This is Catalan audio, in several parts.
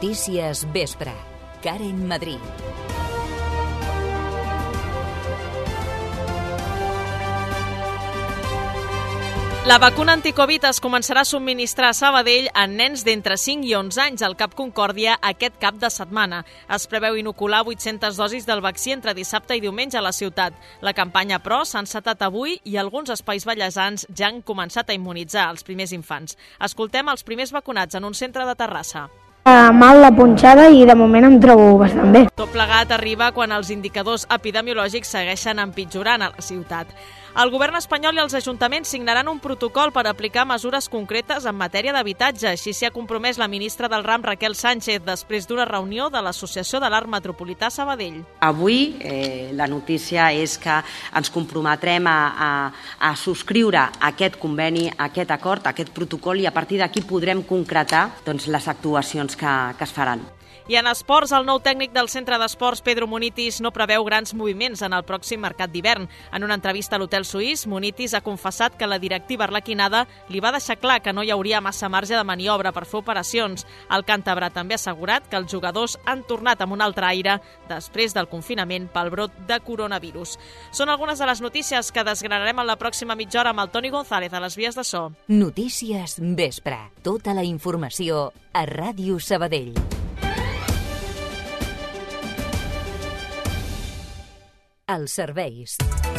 Notícies Vespre. Karen Madrid. La vacuna anticovid es començarà a subministrar a Sabadell a nens d'entre 5 i 11 anys al Cap Concòrdia aquest cap de setmana. Es preveu inocular 800 dosis del vaccí entre dissabte i diumenge a la ciutat. La campanya, però, s'ha encetat avui i alguns espais vallesans ja han començat a immunitzar els primers infants. Escoltem els primers vacunats en un centre de Terrassa. Mal la punxada i de moment em trobo bastant bé. Tot plegat arriba quan els indicadors epidemiològics segueixen empitjorant a la ciutat. El govern espanyol i els ajuntaments signaran un protocol per aplicar mesures concretes en matèria d'habitatge. Així s'hi ha compromès la ministra del RAM, Raquel Sánchez, després d'una reunió de l'Associació de l'Art Metropolità Sabadell. Avui la notícia és que ens comprometrem a subscriure aquest conveni, aquest acord, aquest protocol, i a partir d'aquí podrem concretar les actuacions que es faran. I en esports, el nou tècnic del centre d'esports, Pedro Munitis, no preveu grans moviments en el pròxim mercat d'hivern. En una entrevista a l'Hotel Suís, Munitis ha confessat que la directiva arlequinada li va deixar clar que no hi hauria massa marge de maniobra per fer operacions. El càntabre també ha assegurat que els jugadors han tornat amb un altre aire després del confinament pel brot de coronavirus. Són algunes de les notícies que desgranarem en la pròxima mitja hora amb el Toni González a les vies de so. Notícies Vespre. Tota la informació a Ràdio Sabadell. Els serveis.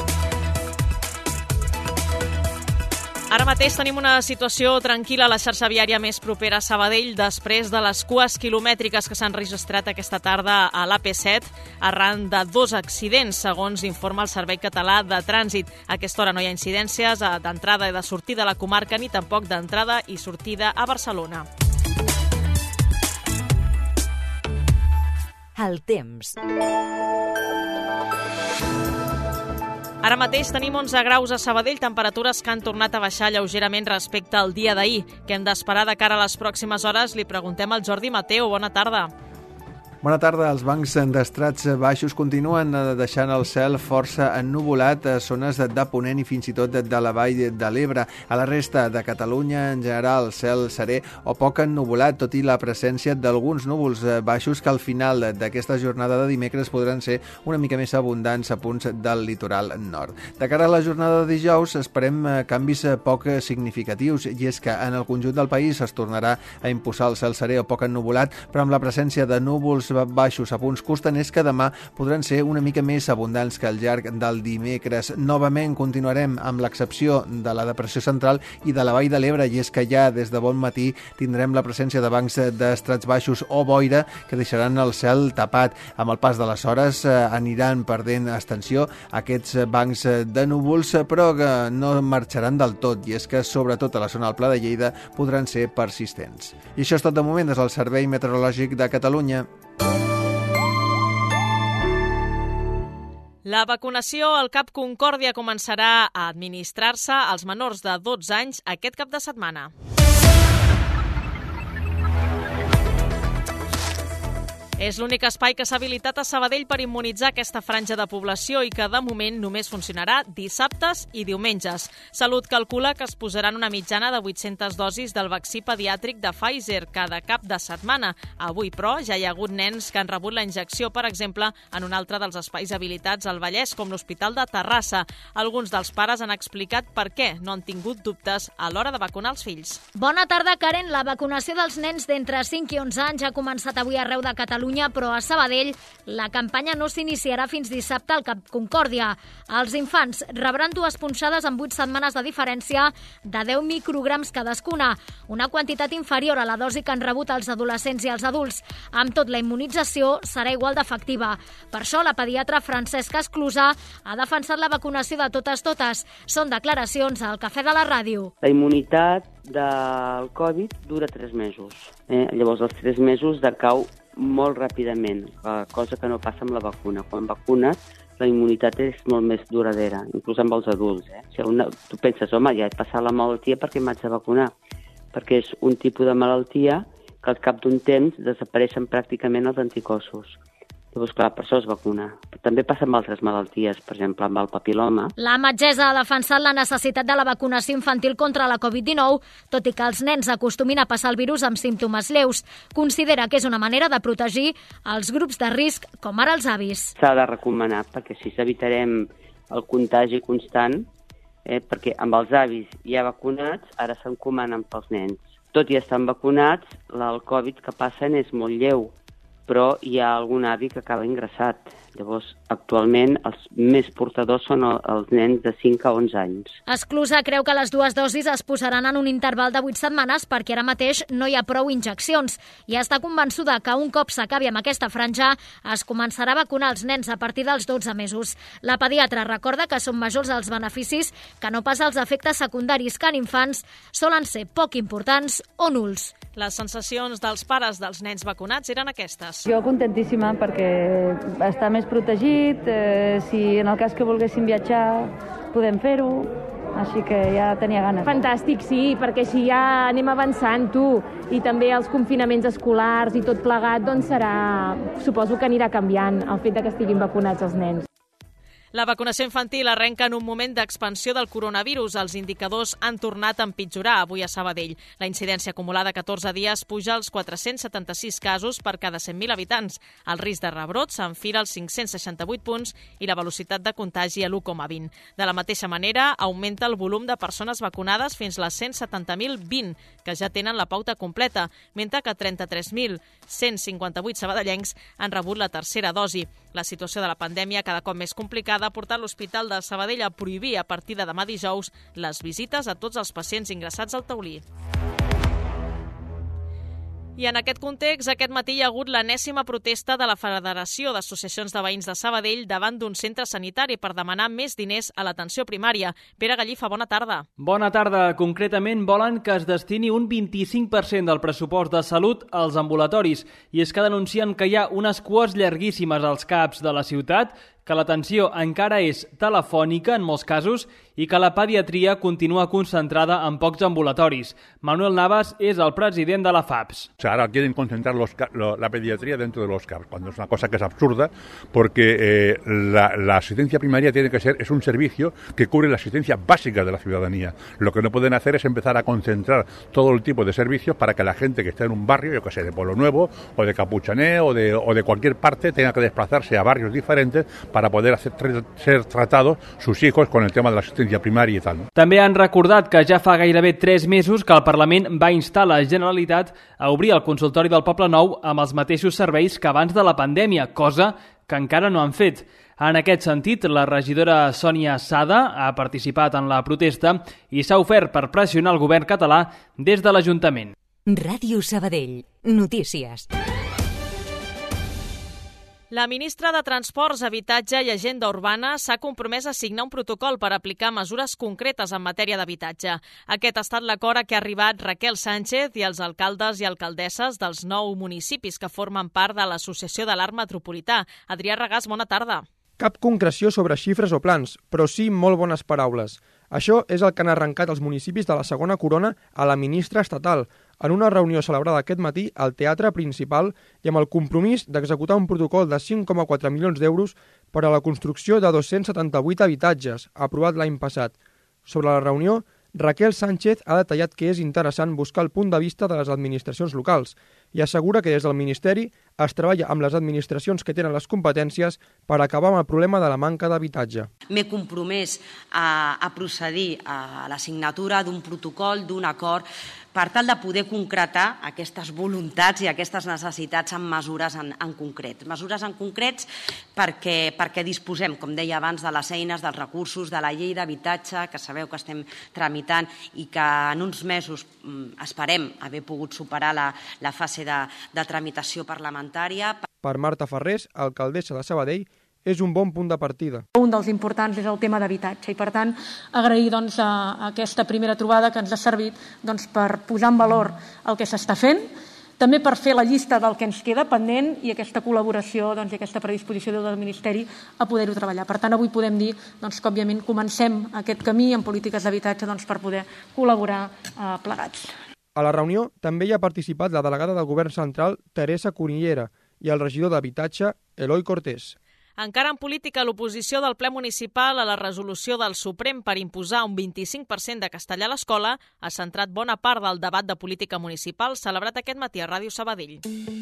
Ara mateix tenim una situació tranquil·la a la xarxa viària més propera a Sabadell després de les cues quilomètriques que s'han registrat aquesta tarda a l'AP7 arran de 2 accidents, segons informa el Servei Català de Trànsit. A aquesta hora no hi ha incidències d'entrada i de sortida a la comarca ni tampoc d'entrada i sortida a Barcelona. El temps. Ara mateix tenim 11 graus a Sabadell, temperatures que han tornat a baixar lleugerament respecte al dia d'ahir. Què hem d'esperar de cara a les pròximes hores? Li preguntem al Jordi Mateu. Bona tarda. Bona tarda. Els bancs d'estrats baixos continuen deixant el cel força ennuvolat a zones de Ponent i fins i tot de la Vall de l'Ebre. A la resta de Catalunya, en general, el cel serè o poc ennuvolat, tot i la presència d'alguns núvols baixos que al final d'aquesta jornada de dimecres podran ser una mica més abundants a punts del litoral nord. De cara a la jornada de dijous, esperem canvis poc significatius, i és que en el conjunt del país es tornarà a imposar el cel serè o poc ennuvolat, però amb la presència de núvols baixos a punts costaners que demà podran ser una mica més abundants que al llarg del dimecres. Novament continuarem amb l'excepció de la depressió central i de la Vall de l'Ebre, i és que ja des de bon matí tindrem la presència de bancs d'estrats baixos o boira que deixaran el cel tapat. Amb el pas de les hores aniran perdent extensió aquests bancs de núvols, però que no marxaran del tot, i és que sobretot a la zona del Pla de Lleida podran ser persistents. I això és tot de moment des del Servei Meteorològic de Catalunya. La vacunació al Cap Concòrdia començarà a administrar-se als menors de 12 anys aquest cap de setmana. És l'únic espai que s'ha habilitat a Sabadell per immunitzar aquesta franja de població i que de moment només funcionarà dissabtes i diumenges. Salut calcula que es posaran una mitjana de 800 dosis del vaccí pediàtric de Pfizer cada cap de setmana. Avui, però, ja hi ha hagut nens que han rebut la injecció, per exemple, en un altre dels espais habilitats al Vallès, com l'Hospital de Terrassa. Alguns dels pares han explicat per què no han tingut dubtes a l'hora de vacunar els fills. Bona tarda, Karen. La vacunació dels nens d'entre 5 i 11 anys ha començat avui arreu de Catalunya, però a Sabadell la campanya no s'iniciarà fins dissabte al Cap Concòrdia. Els infants rebran 2 punxades amb 8 setmanes de diferència de 10 micrograms cadascuna, una quantitat inferior a la dosi que han rebut els adolescents i els adults. Amb tot, la immunització serà igual d'efectiva. Per això, la pediatra Francesca Esclusà ha defensat la vacunació de totes. Són declaracions al Cafè de la Ràdio. La immunitat del Covid dura 3 mesos. Llavors, als 3 mesos decau molt ràpidament, cosa que no passa amb la vacuna. Quan vacunes, la immunitat és molt més duradera, inclús amb els adults. Tu penses, home, ja he passat la malaltia, perquè m'haig de vacunar? Perquè és un tipus de malaltia que al cap d'un temps desapareixen pràcticament els anticossos. Llavors, clar, per això es vacuna, També passa amb altres malalties, per exemple, amb el papiloma. La metgessa ha defensat la necessitat de la vacunació infantil contra la Covid-19, tot i que els nens acostumin a passar el virus amb símptomes lleus. Considera que és una manera de protegir els grups de risc, com ara els avis. S'ha de recomanar, perquè així evitarem el contagi constant, perquè amb els avis ja vacunats, ara s'encomanen pels nens. Tot i estan vacunats, el Covid que passen és molt lleu, però hi ha algun avi que acaba ingressat. Llavors, actualment, els més portadors són els nens de 5 a 11 anys. Esclusa creu que les dues dosis es posaran en un interval de 8 setmanes perquè ara mateix no hi ha prou injeccions i està convençuda que un cop s'acabi amb aquesta franja es començarà a vacunar els nens a partir dels 12 mesos. La pediatra recorda que són majors els beneficis que no pas els efectes secundaris que en infants solen ser poc importants o nuls. Les sensacions dels pares dels nens vacunats eren aquestes. Jo contentíssima perquè està més protegit, si en el cas que volguéssim viatjar podem fer-ho, així que ja tenia ganes. Fantàstic, sí, perquè així ja anem avançant, tu, i també els confinaments escolars i tot plegat, doncs suposo que anirà canviant el fet que estiguin vacunats els nens. La vacunació infantil arrenca en un moment d'expansió del coronavirus. Els indicadors han tornat a empitjorar avui a Sabadell. La incidència acumulada a 14 dies puja als 476 casos per cada 100.000 habitants. El risc de rebrot s'enfila als 568 punts i la velocitat de contagi a l'1,20. De la mateixa manera, augmenta el volum de persones vacunades fins a les 170.020, que ja tenen la pauta completa, mentre que 33.158 sabadellencs han rebut la tercera dosi. La situació de la pandèmia, cada cop més complicada, ha portat l'Hospital de Sabadell a prohibir a partir de demà dijous les visites a tots els pacients ingressats al taulí. I en aquest context, aquest matí hi ha hagut l'enèsima protesta de la Federació d'Associacions de Veïns de Sabadell davant d'un centre sanitari per demanar més diners a l'atenció primària. Pere Gallifa, bona tarda. Bona tarda. Concretament volen que es destini un 25% del pressupost de salut als ambulatoris. I és que denuncien que hi ha unes cues llarguíssimes als CAPs de la ciutat, que l'atenció encara és telefònica en molts casos i que la pediatria continua concentrada en pocs ambulatoris. Manuel Navas es el president de la FAPS. Ahora quieren concentrar la pediatría dentro de los CAPs, cuando es una cosa que es absurda, porque la asistencia primaria es un servicio que cubre la asistencia básica de la ciudadanía. Lo que no pueden hacer es empezar a concentrar todo el tipo de servicios para que la gente que está en un barrio, yo que sé, de Pueblo Nuevo o de Capuchané o de cualquier parte, tenga que desplazarse a barrios diferentes para poder ser tratados sus hijos con el tema de la asistencia primària i tal. També han recordat que ja fa gairebé 3 mesos que el Parlament va instar la Generalitat a obrir el consultori del Poble Nou amb els mateixos serveis que abans de la pandèmia, cosa que encara no han fet. En aquest sentit, la regidora Sònia Sada ha participat en la protesta i s'ha ofert per pressionar el govern català des de l'Ajuntament. Ràdio Sabadell. Notícies. La ministra de Transports, Habitatge i Agenda Urbana s'ha compromès a signar un protocol per aplicar mesures concretes en matèria d'habitatge. Aquest ha estat l'acord a què ha arribat Raquel Sánchez i els alcaldes i alcaldesses dels 9 municipis que formen part de l'Associació de l'Arc Metropolità. Adrià Regàs, bona tarda. Cap concreció sobre xifres o plans, però sí molt bones paraules. Això és el que han arrencat els municipis de la segona corona a la ministra estatal, en una reunió celebrada aquest matí al Teatre Principal i amb el compromís d'executar un protocol de 5,4 milions d'euros per a la construcció de 278 habitatges, aprovat l'any passat. Sobre la reunió, Raquel Sánchez ha detallat que és interessant buscar el punt de vista de les administracions locals i assegura que des del Ministeri es treballa amb les administracions que tenen les competències per acabar amb el problema de la manca d'habitatge. M'he compromès a procedir a la signatura d'un protocol, d'un acord, per tal de poder concretar aquestes voluntats i aquestes necessitats amb mesures en concret. Mesures en concrets perquè disposem, com deia abans, de les eines, dels recursos, de la llei d'habitatge, que sabeu que estem tramitant i que en uns mesos esperem haver pogut superar la fase de tramitació parlamentària. Per Marta Ferrés, alcaldessa de Sabadell, és un bon punt de partida. Un dels importants és el tema d'habitatge i, per tant, agrair aquesta primera trobada que ens ha servit per posar en valor el que s'està fent, també per fer la llista del que ens queda pendent i aquesta col·laboració i aquesta predisposició del Ministeri a poder-ho treballar. Per tant, avui podem dir que, òbviament, comencem aquest camí en polítiques d'habitatge per poder col·laborar plegats. A la reunió també hi ha participat la delegada del Govern Central, Teresa Cunillera, i el regidor d'Habitatge, Eloi Cortés. Encara en política, l'oposició del ple municipal a la resolució del Suprem per imposar un 25% de castellà a l'escola ha centrat bona part del debat de política municipal celebrat aquest matí a Ràdio Sabadell.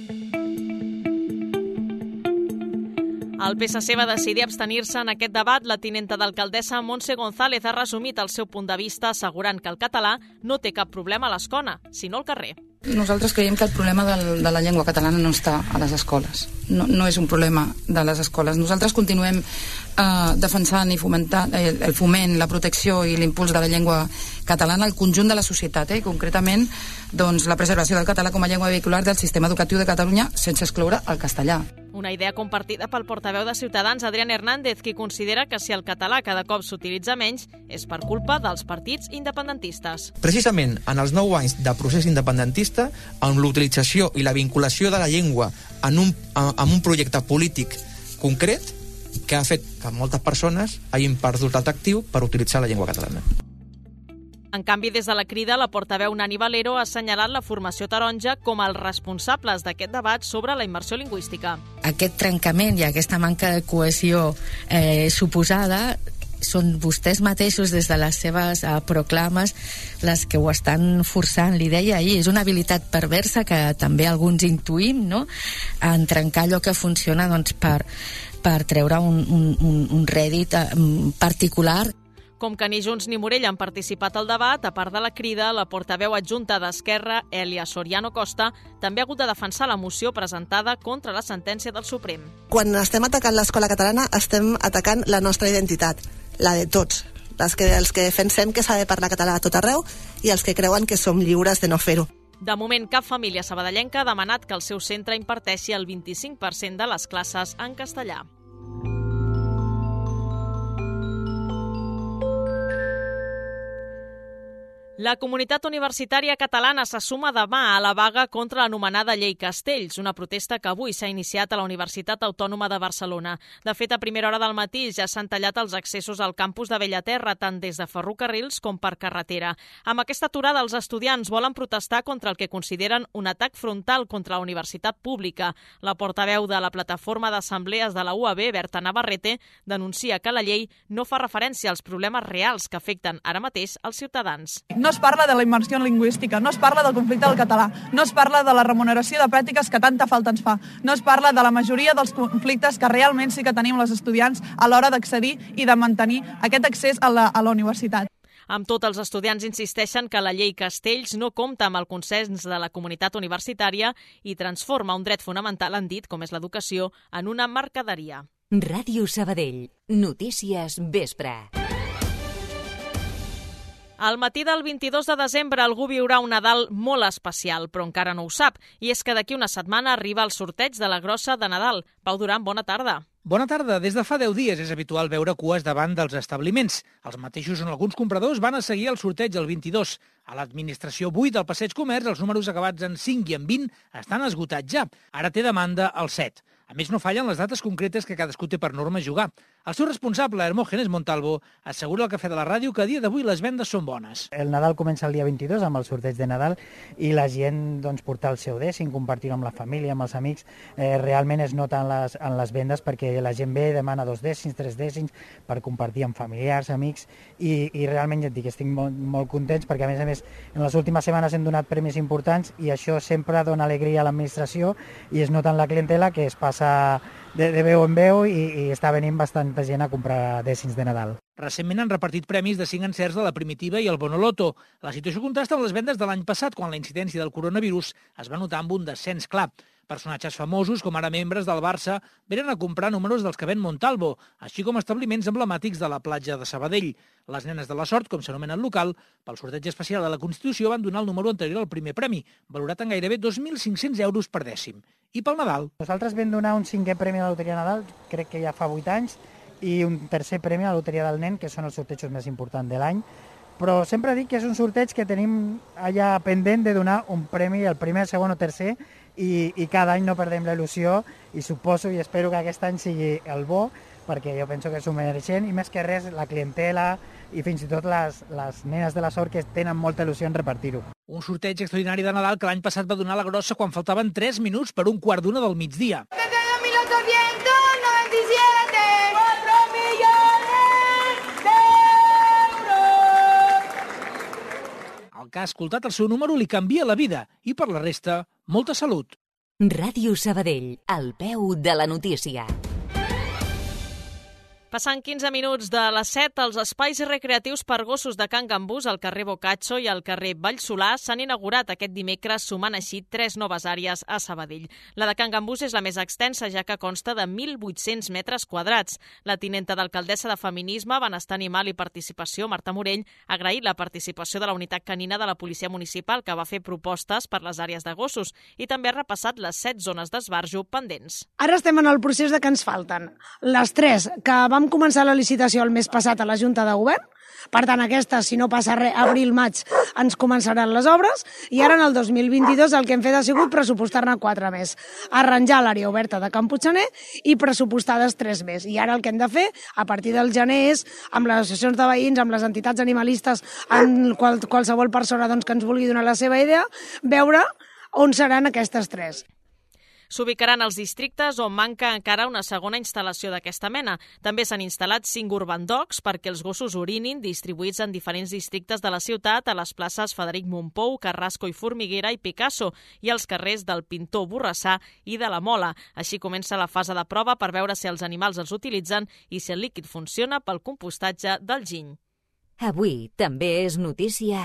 El PSC va decidir abstenir-se en aquest debat. La tinenta d'alcaldessa Montse González ha resumit el seu punt de vista assegurant que el català no té cap problema a l'escola, sinó al carrer. Nosaltres creiem que el problema de la llengua catalana no està a les escoles. No és un problema de les escoles. Nosaltres continuem defensant i fomentant el foment, la protecció i l'impuls de la llengua catalana al conjunt de la societat, i concretament doncs, la preservació del català com a llengua vehicular del sistema educatiu de Catalunya sense excloure el castellà. Una idea compartida pel portaveu de Ciutadans, Adrián Hernández, qui considera que si el català cada cop s'utilitza menys és per culpa dels partits independentistes. Precisament en els 9 anys de procés independentista, amb l'utilització i la vinculació de la llengua en un projecte polític concret, que ha fet que moltes persones hagin perdut l'atractiu per utilitzar la llengua catalana. En canvi, des de la Crida, la portaveu Nani Valero ha assenyalat la formació taronja com els responsables d'aquest debat sobre la immersió lingüística. Aquest trencament i aquesta manca de cohesió suposada són vostès mateixos des de les seves proclames les que ho estan forçant. Li deia ahir, és una habilitat perversa que també alguns intuïm, no?, en trencar allò que funciona doncs, per treure un rèdit particular. Com que ni Junts ni Morell han participat al debat, a part de la Crida, la portaveu adjunta d'Esquerra, Elia Soriano Costa, també ha hagut de defensar la moció presentada contra la sentència del Suprem. Quan estem atacant l'escola catalana, estem atacant la nostra identitat, la de tots, els que defensem que s'ha de parlar català a tot arreu i els que creuen que som lliures de no fer-ho. De moment, cap família sabadellenca ha demanat que el seu centre imparteixi el 25% de les classes en castellà. La comunitat universitària catalana se suma demà a la vaga contra l'anomenada Llei Castells, una protesta que avui s'ha iniciat a la Universitat Autònoma de Barcelona. De fet, a primera hora del matí ja s'han tallat els accessos al campus de Bellaterra, tant des de ferrocarrils com per carretera. Amb aquesta aturada, els estudiants volen protestar contra el que consideren un atac frontal contra la universitat pública. La portaveu de la plataforma d'assemblees de la UAB, Berta Navarrete, denuncia que la llei no fa referència als problemes reals que afecten ara mateix els ciutadans. No es parla de la immersió lingüística, no es parla del conflicte del català, no es parla de la remuneració de pràctiques que tanta falta ens fa, no es parla de la majoria dels conflictes que realment sí que tenim les estudiants a l'hora d'accedir i de mantenir aquest accés a la universitat. Amb tot, els estudiants insisteixen que la llei Castells no compta amb el consens de la comunitat universitària i transforma un dret fonamental, han dit, com és l'educació, en una mercaderia. Ràdio Sabadell. Notícies vespre. Al matí del 22 de desembre algú viurà un Nadal molt especial, però encara no ho sap. I és que d'aquí una setmana arriba el sorteig de la grossa de Nadal. Pau Duran, bona tarda. Bona tarda. Des de fa 10 dies és habitual veure cues davant dels establiments. Els mateixos on alguns compradors van a seguir el sorteig el 22. A l'administració 8 del Passeig Comerç, els números acabats en 5 i en 20 estan esgotats ja. Ara té demanda el 7. A més, no fallen les dates concretes que cadascú té per norma jugar. El seu responsable, Hermógenes Montalvo, assegura al Cafè de la Ràdio que a dia d'avui les vendes són bones. El Nadal comença el dia 22 amb el sorteig de Nadal i la gent portar el seu dècim, compartir-ho amb la família, amb els amics. Realment es nota en les vendes perquè la gent ve, demana 2 dècims, 3 dècims per compartir amb familiars, amics i realment ja et dic, estic molt contents perquè a més en les últimes setmanes hem donat premis importants i això sempre dona alegria a l'administració i es nota en la clientela que es passa de veu en veu i està venint bastanta gent a comprar dècims de Nadal. Recentment han repartit premis de 5 encerts de la Primitiva i el Bonoloto. La situació contrasta amb les vendes de l'any passat, quan la incidència del coronavirus es va notar amb un descens clar. Personatges famosos, com ara membres del Barça, venen a comprar números dels que ven Montalvo, així com establiments emblemàtics de la platja de Sabadell. Les nenes de la sort, com s'anomena el local, pel sorteig especial de la Constitució van donar el número anterior al primer premi, valorat en gairebé 2.500 euros per dècim. I pel Nadal? Nosaltres vam donar un 5è premi a la Loteria Nadal, crec que ja fa 8 anys, i un 3è premi a la Loteria del Nen, que són els sortejos més importants de l'any. Però sempre dic que és un sorteig que tenim allà pendent de donar un premi, el primer, el segon o tercer, i cada any no perdem la il·lusió i suposo i espero que aquest any sigui el bo, perquè jo penso que s'ho mereixen i més que res la clientela i fins i tot les nenes de la sort que tenen molta il·lusió en repartir-ho. Un sorteig extraordinari de Nadal que l'any passat va donar la grossa quan faltaven 3 minuts per 1/4 del migdia. 1897 El que ha escoltat el seu número li canvia la vida i per la resta, molta salut. Ràdio Sabadell, al peu de la notícia. Passant 15 minuts de les 7, els espais recreatius per gossos de Can Gambús al carrer Bocaccio i al carrer Vallsolà s'han inaugurat aquest dimecres, sumant així 3 noves àrees a Sabadell. La de Can Gambús és la més extensa, ja que consta de 1.800 metres quadrats. La tinenta d'alcaldessa de Feminisme, Benestar Animal i Participació, Marta Morell, ha agraït la participació de la unitat canina de la Policia Municipal, que va fer propostes per les àrees de gossos, i també ha repassat les 7 zones d'esbarjo pendents. Ara estem en el procés de que ens falten les 3 que vam començar la licitació el mes passat a la Junta de Govern. Per tant, aquestes, si no passa res, abril-maig ens començaran les obres, i ara en el 2022 el que hem fet ha sigut pressupostar-ne 4 més. Arranjar l'àrea oberta de Can Puiggener i pressupostades 3 més. I ara el que hem de fer, a partir del gener, és, amb les associacions de veïns, amb les entitats animalistes, amb qualsevol persona que ens vulgui donar la seva idea, veure on seran aquestes 3. S'ubicaran als districtes on manca encara una segona instal·lació d'aquesta mena. També s'han instal·lat 5 urban dogs perquè els gossos orinin, distribuïts en diferents districtes de la ciutat, a les places Frederic Mompou, Carrasco i Formiguera i Picasso, i als carrers del Pintor Borrassà i de la Mola. Així comença la fase de prova per veure si els animals els utilitzen i si el líquid funciona pel compostatge del giny. Avui també és notícia...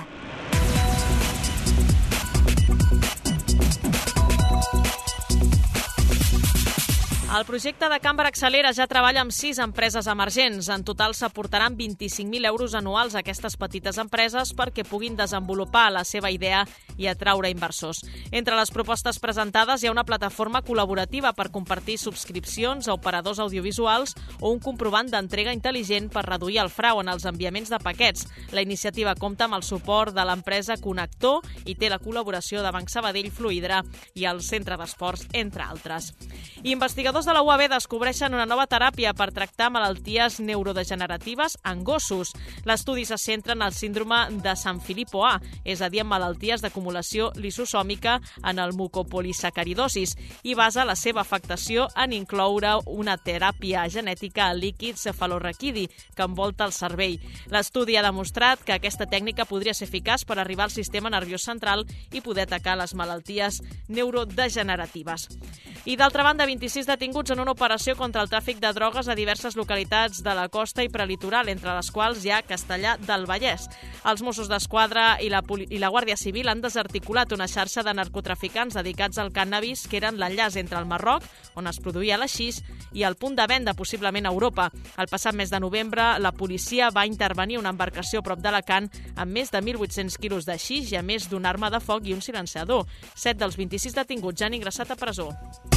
El projecte de Cambra Accelera ja treballa amb 6 empreses emergents. En total s'aportaran 25.000 euros anuals a aquestes petites empreses perquè puguin desenvolupar la seva idea i atraure inversors. Entre les propostes presentades hi ha una plataforma col·laborativa per compartir subscripcions a operadors audiovisuals o un comprovant d'entrega intel·ligent per reduir el frau en els enviaments de paquets. La iniciativa compta amb el suport de l'empresa Connector i té la col·laboració de Banc Sabadell, Fluidra i el Centre d'Esports, entre altres. Investigadors de la UAB descobreixen una nova teràpia per tractar malalties neurodegeneratives en gossos. L'estudi se centra en el síndrome de San Filippo A, és a dir, en malalties d'acumulació lisosòmica en el mucopolisacaridosis, i basa la seva afectació en incloure una teràpia genètica al líquid cefalorraquidi que envolta el cervell. L'estudi ha demostrat que aquesta tècnica podria ser eficaç per arribar al sistema nerviós central i poder atacar les malalties neurodegeneratives. I d'altra banda, 26 detinguts en una operació contra el tràfic de drogues a diverses localitats de la costa i prelitoral, entre les quals hi ha Castellar del Vallès. Els Mossos d'Esquadra i la Guàrdia Civil han desarticulat una xarxa de narcotraficants dedicats al cànnabis que eren l'enllaç entre el Marroc, on es produïa l'haixix, i el punt de venda, possiblement a Europa. El passat mes de novembre, la policia va intervenir una embarcació a prop d'Alacant amb més de 1.800 quilos d'haixix i a més d'una arma de foc i un silenciador. 7 dels 26 detinguts ja han ingressat a presó.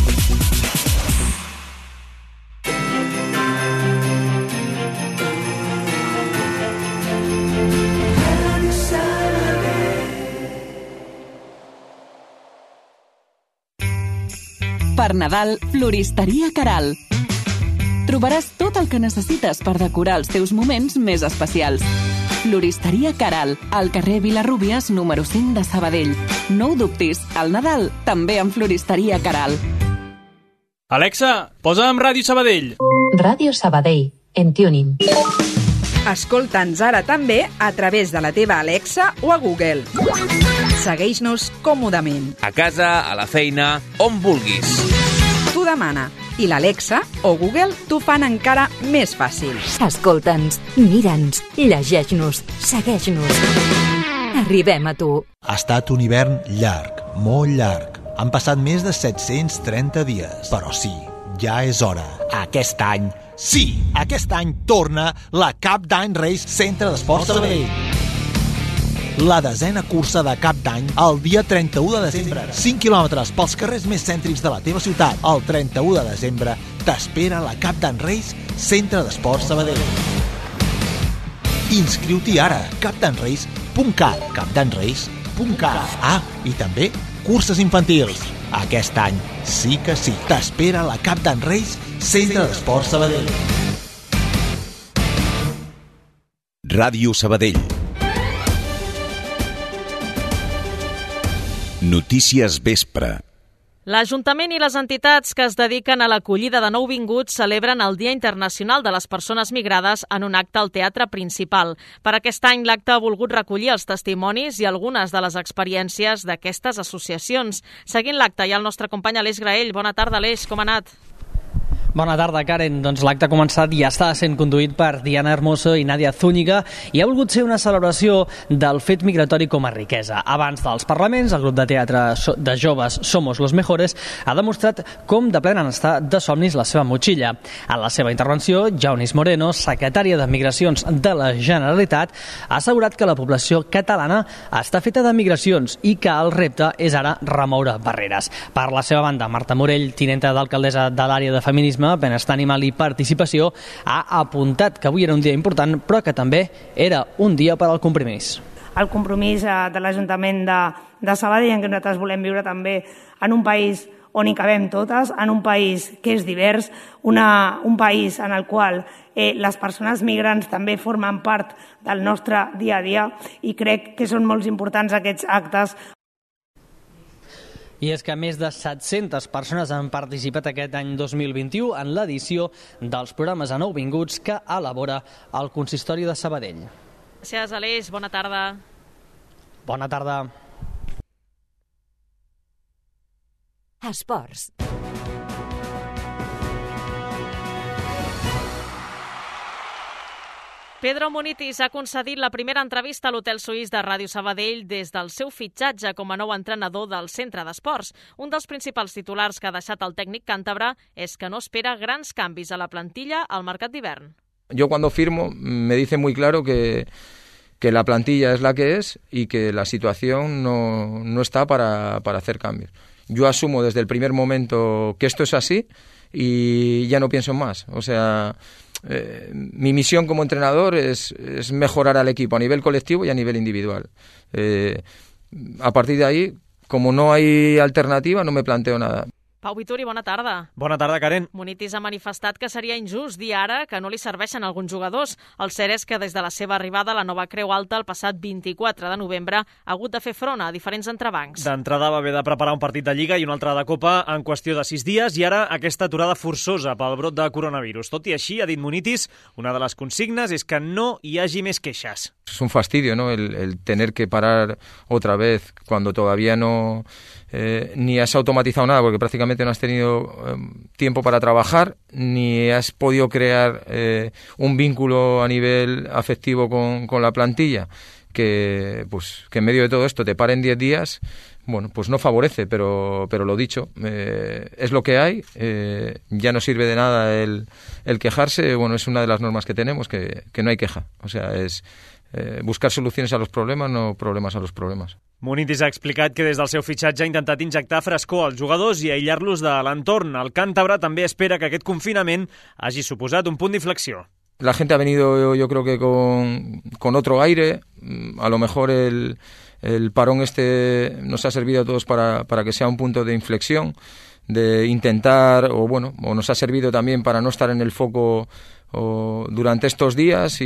Per Nadal, Floristeria Caral. Trobaràs tot el que necessites per decorar els teus moments més especials. Floristeria Caral, al carrer Vilarrúbies, número 5 de Sabadell. No ho dubtis, al Nadal també amb Floristeria Caral. Alexa, posa'm Ràdio Sabadell. Ràdio Sabadell, en tuning. Escolta'ns ara també a través de la teva Alexa o a Google. Segueix-nos còmodament. A casa, a la feina, on vulguis. T'ho demana. I l'Alexa o Google t'ho fan encara més fàcil. Escolta'ns, mira'ns, llegeix-nos, segueix-nos. Arribem a tu. Ha estat un hivern llarg, molt llarg. Han passat més de 730 dies. Però sí, ja és hora. Aquest any, sí, aquest any torna la Cap d'Any Reis Centre d'Esports Sabadell. La 10a cursa de Cap d'Any el dia 31 de desembre. 5 quilòmetres pels carrers més cèntrics de la teva ciutat. El 31 de desembre t'espera la Cap d'Any Reis Centre d'Esports Sabadell. Inscriu-t'hi ara, capdanreis.cat, capdanreis.cat. Ah, i també curses infantils. Aquest any sí que sí. T'espera la Cap d'Any Reis Centre d'Esports Sabadell. Ràdio Sabadell. Notícies vespre. L'Ajuntament i les entitats que es dediquen a l'acollida de nouvinguts celebren el Dia Internacional de les Persones Migrades en un acte al Teatre Principal. Per aquest any, l'acte ha volgut recollir els testimonis i algunes de les experiències d'aquestes associacions. Seguint l'acte hi ha el nostre company Aleix Graell. Bona tarda, Aleix, com ha anat? Bona tarda, Karen. Doncs l'acte ha començat i està sent conduït per Diana Hermoso i Nadia Zúñiga i ha volgut ser una celebració del fet migratori com a riquesa. Abans dels parlaments, el grup de teatre de joves Somos los Mejores ha demostrat com de plena està de somnis la seva motxilla. En la seva intervenció, Jaunis Moreno, secretària de Migracions de la Generalitat, ha assegurat que la població catalana està feta de migracions i que el repte és ara remoure barreres. Per la seva banda, Marta Morell, tinenta d'alcaldessa de l'àrea de feminisme, benestar animal i participació, ha apuntat que avui era un dia important, però que també era un dia per al compromís. El compromís de l'Ajuntament de Sabadell, en què nosaltres volem viure també en un país on hi cabem totes, en un país que és divers, un país en el qual les persones migrants també formen part del nostre dia a dia, i crec que són molt importants aquests actes. I és que més de 700 persones han participat aquest any 2021 en l'edició dels programes a nouvinguts que elabora el Consistori de Sabadell. Gràcies, Aleix. Bona tarda. Bona tarda. Esports. Pedro Munitis ha concedit la primera entrevista a l'Hotel Suís de Ràdio Sabadell des del seu fitxatge com a nou entrenador del centre d'esports. Un dels principals titulars que ha deixat el tècnic càntabre és que no espera grans canvis a la plantilla al mercat d'hivern. Yo cuando firmo me dice muy claro que la plantilla es la que es y que la situación no está para hacer cambios. Yo asumo desde el primer momento que esto es así y ya no pienso en más. O sea, mi misión como entrenador es mejorar al equipo a nivel colectivo y a nivel individual. A partir de ahí, como no hay alternativa, no me planteo nada. Pau Vituri, bona tarda. Bona tarda, Karen. Munitis ha manifestat que seria injust dir ara que no li serveixen alguns jugadors. El cert és que des de la seva arribada a la nova Creu Alta el passat 24 de novembre ha hagut de fer front a diferents entrebancs. D'entrada va haver de preparar un partit de Lliga i un altre de Copa en qüestió de 6 dies i ara aquesta aturada forçosa pel brot de coronavirus. Tot i així, ha dit Munitis, una de les consignes és que no hi hagi més queixes. Es un fastidio, ¿no? El tener que parar otra vez cuando todavía no ni has automatizado nada, porque prácticamente no has tenido tiempo para trabajar, ni has podido crear un vínculo a nivel afectivo con la plantilla, que en medio de todo esto te paren 10 días, bueno, pues no favorece, pero lo dicho, es lo que hay, ya no sirve de nada el quejarse, bueno, es una de las normas que tenemos, que no hay queja, o sea, es buscar soluciones a los problemas, no problemes a los problemes. Munitis ha explicat que des del seu fitxatge ha intentat injectar frescor als jugadors i aïllar-los de l'entorn. El càntabre també espera que aquest confinament hagi suposat un punt d'inflexió. La gente ha venido, yo creo que con otro aire, a lo mejor el parón este nos ha servido a todos para que sea un punto de inflexión, de intentar, o nos ha servido también para no estar en el foco durante estos días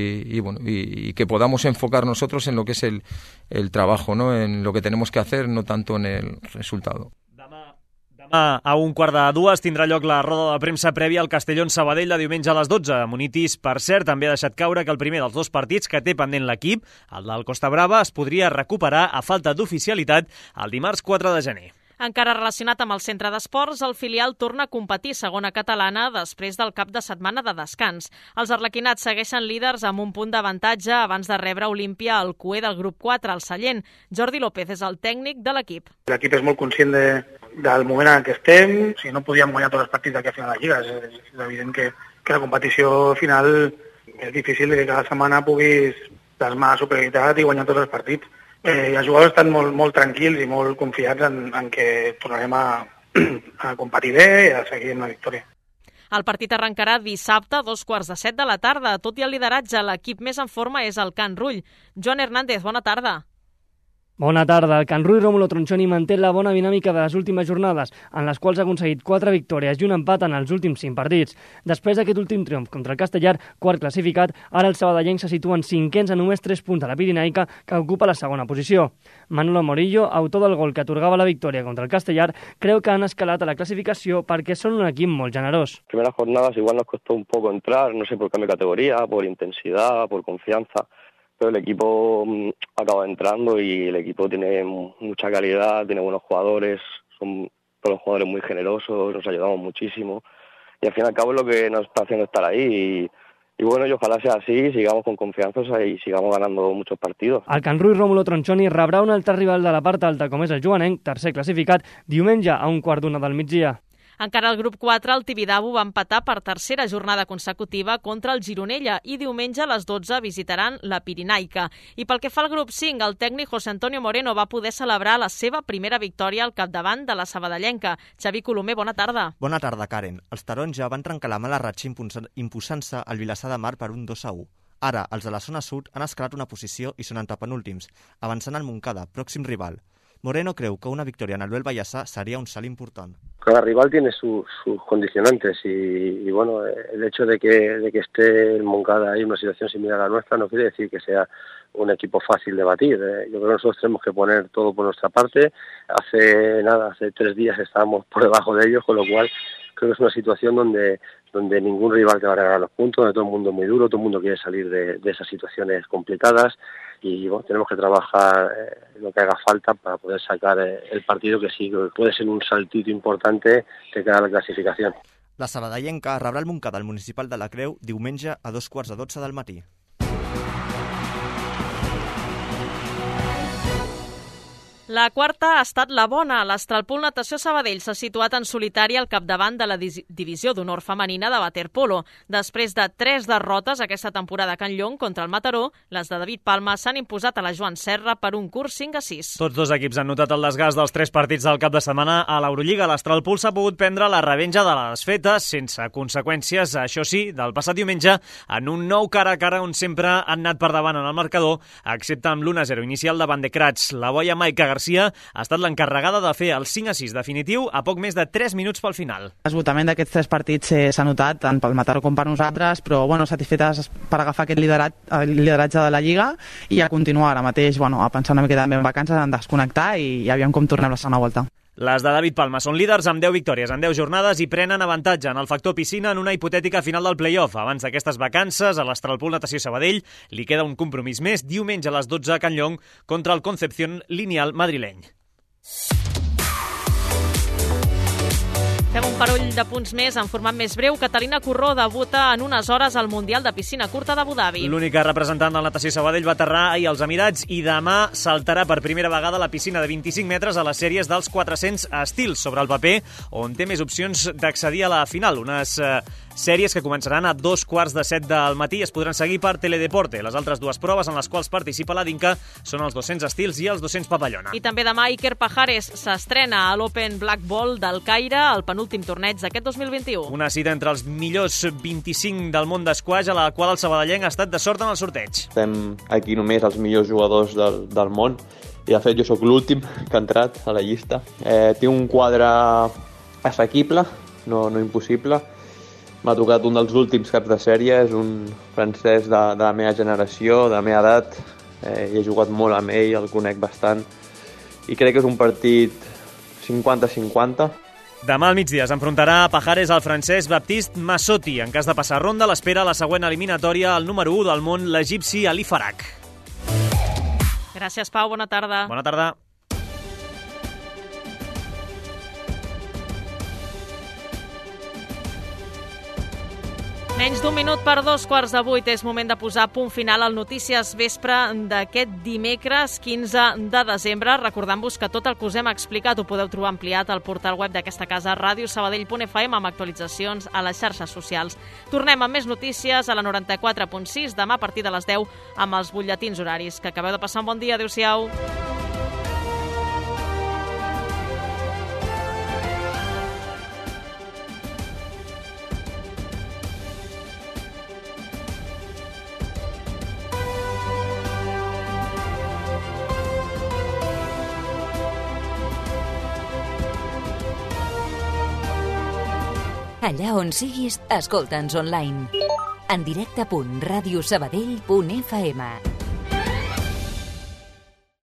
y que podamos enfocar nosotros en lo que es el trabajo, ¿no? En lo que tenemos que hacer, no tanto en el resultado. Demà a 1:45 tindrà lloc la roda de premsa prèvia al Castellón-Sabadell de diumenge a les 12. Munitis, per cert, també ha deixat caure que el primer dels 2 partits que té pendent l'equip, el del Costa Brava, es podria recuperar a falta d'oficialitat el dimarts 4 de gener. Encara relacionat amb el centre d'esports, el filial torna a competir segona catalana després del cap de setmana de descans. Els arlequinats segueixen líders amb un punt d'avantatge abans de rebre Olímpia al cué del grup 4 al Sallent. Jordi López és el tècnic de l'equip. L'equip és molt conscient del moment en què estem. Si no podíem guanyar tots els partits d'aquí a final de Lliga, és evident que la competició final és difícil que cada setmana puguis plasmar superioritat i guanyar tots els partits. Els jugadors estan molt tranquils i molt confiats en que tornarem a competir bé i a seguir amb la victòria. El partit arrencarà dissabte a 2:45 de la tarda. Tot i el lideratge, l'equip més en forma és el Can Rull. Joan Hernández, bona tarda. Bona tarda. El Can Rull Rómulo Tronchoni manté la bona dinàmica de les últimes jornades, en les quals ha aconseguit 4 victòries i un empat en els últims 5 partits. Després d'aquest últim triomf contra el Castellar, quart classificat, ara els sabadellencs se situen 5ens a només 3 punts de la Pirinaica, que ocupa la segona posició. Manolo Morillo, autor del gol que atorgava la victòria contra el Castellar, creu que han escalat a la clasificació perquè són un equip molt generós. Primeras jornadas igual nos costó un poco entrar, no sé, por cambio de categoría, por intensidad, por confianza. Pero el equipo acaba entrando y el equipo tiene mucha calidad, tiene buenos jugadores, son todos los jugadores muy generosos, nos ayudamos muchísimo y al fin y al cabo es lo que nos está haciendo estar ahí y bueno, y ojalá sea así, sigamos con confianza y sigamos ganando muchos partidos. El Can Rull Rómulo Tronchoni rebrà un altre rival de la part alta com és el Joanenc, tercer classificat, diumenge a 1:15 del migdia. Encara al grup 4, el Tibidabo va empatar per tercera jornada consecutiva contra el Gironella i diumenge a les 12 visitaran la Pirinaica. I pel que fa al grup 5, el tècnic José Antonio Moreno va poder celebrar la seva primera victòria al capdavant de la sabadellenca. Xavi Colomer, bona tarda. Bona tarda, Karen. Els taronja van trencar la mala ratxa imposant-se al Vilassar de Mar per un 2-1. Ara, els de la zona sud han escalat una posició i són antepenúltims, avançant al Montcada, pròxim rival. Moreno creu que una victoria en el Duel Vallassa sería un salt important. Cada rival tiene sus condicionantes y bueno, el hecho de que esté el Moncada ahí en una situación similar a la nuestra no quiere decir que sea un equipo fácil de batir. Yo creo que nosotros tenemos que poner todo por nuestra parte. Hace 3 días estábamos por debajo de ellos, con lo cual creo que es una situación donde ningún rival te va a regalar los puntos, donde todo el mundo es muy duro, todo el mundo quiere salir de esas situaciones complicadas y bueno, tenemos que trabajar lo que haga falta para poder sacar el partido que sí, que puede ser un saltito importante de cara a la clasificación. La sabadellenca rebrà el Montcada al municipal de la Creu diumenge a 2:15 del matí. La quarta ha estat la bona. L'Astralpool Natació Sabadell s'ha situat en solitari al capdavant de la divisió d'honor femenina de waterpolo. Després de 3 derrotes aquesta temporada a Can Llong contra el Mataró, les de David Palma s'han imposat a la Joan Serra per un curt 5-6. Tots dos equips han notat el desgast dels 3 partits del cap de setmana a l'Eurolliga. L'Astralpool s'ha pogut prendre la revenja de les fetes, sense conseqüències, això sí, del passat diumenge, en un nou cara a cara on sempre han anat per davant en el marcador, excepte amb l'1-0 inicial davant de Cratch. La boia Maica García ha estat l'encarregada de fer el 5-6 definitiu a poc més de 3 minuts pel final. L'esgotament d'aquests 3 partits s'ha notat tant pel Mataró com per nosaltres, però bueno, satisfetes per agafar aquest lideratge de la Lliga i a continuar ara mateix, a pensar una miqueta en vacances, en desconnectar i aviam com tornem la segona volta. Les de David Palma són líders amb 10 victòries en 10 jornades i prenen avantatge en el factor piscina en una hipotètica final del play-off. Abans d'aquestes vacances, a l'Astralpool Natació Sabadell li queda un compromís més diumenge a les 12 a Can Llong contra el Concepción Lineal madrileny. Fem un parell de punts més en format més breu. Catalina Corró debuta en unes hores al Mundial de Piscina Curta d'Abu Dhabi. L'única representant del Natació Sabadell va aterrar ahir als Emirats i demà saltarà per primera vegada a la piscina de 25 metres a les sèries dels 400 estils sobre el paper, on té més opcions d'accedir a la final. Unes sèries que començaran a 2:15 del matí i es podran seguir per Teledeporte. Les altres 2 proves en les quals participa la Dinka són els 200 estils i els 200 papallona. I també demà Iker Pajares s'estrena a l'Open Black Ball del Caire, el penúltim torneig d'aquest 2021. Una cita entre els millors 25 del món d'esquaix, a la qual el sabadellenc ha estat de sort en el sorteig. Estem aquí només els millors jugadors del món i de fet jo sóc l'últim que ha entrat a la llista. Tinc un quadre assequible, no impossible. M'ha tocat un dels últims caps de sèrie, és un francès de la meva generació, de la meva edat. He jugat molt amb ell, el conec bastant i crec que és un partit 50-50. Demà al migdia s'enfrontarà Pajares al francès Baptiste Massotti. En cas de passar ronda, l'espera la següent eliminatòria al número 1 del món, l'egipci Ali Farag. Gràcies, Pau. Bona tarda. Bona tarda. Menys d'un minut per 2:15 és moment de posar punt final al Notícies Vespre d'aquest dimecres 15 de desembre. Recordant-vos que tot el que us hem explicat ho podeu trobar ampliat al portal web d'aquesta casa, radiosabadell.fm, amb actualitzacions a les xarxes socials. Tornem amb més notícies a la 94.6 demà a partir de les 10 amb els butlletins horaris. Que acabeu de passar un bon dia. Adéu-siau. Allà on siguis, escolta'ns online. En directe.radiosabadell.fm